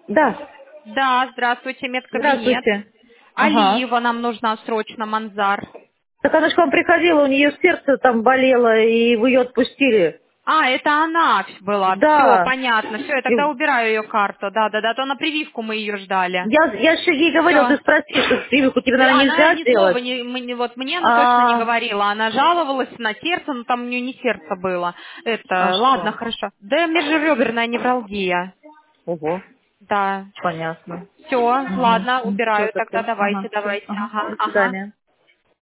Да. Да, здравствуйте, медкабинет. Здравствуйте. Ага. Алиева нам нужна срочно, Манзар. Так она же к вам приходила, у нее сердце там болело, и вы ее отпустили. А, это она была. Все, Да. понятно. Все, я И тогда убираю ее карту. Да, то на прививку мы ее ждали. я еще ей говорила, ты Все. спроси, что прививку тебе, наверное, Она нельзя ни слова делать. вот мне она точно не А, говорила. Она жаловалась на сердце, но там у нее не сердце было. а Ладно, что? хорошо. Да, межреберная невралгия. Ого, Да. понятно. Все, Угу. ладно, Все убираю тогда. такое. Ага, Давайте. все. Ага. Ага, До ага. свидания.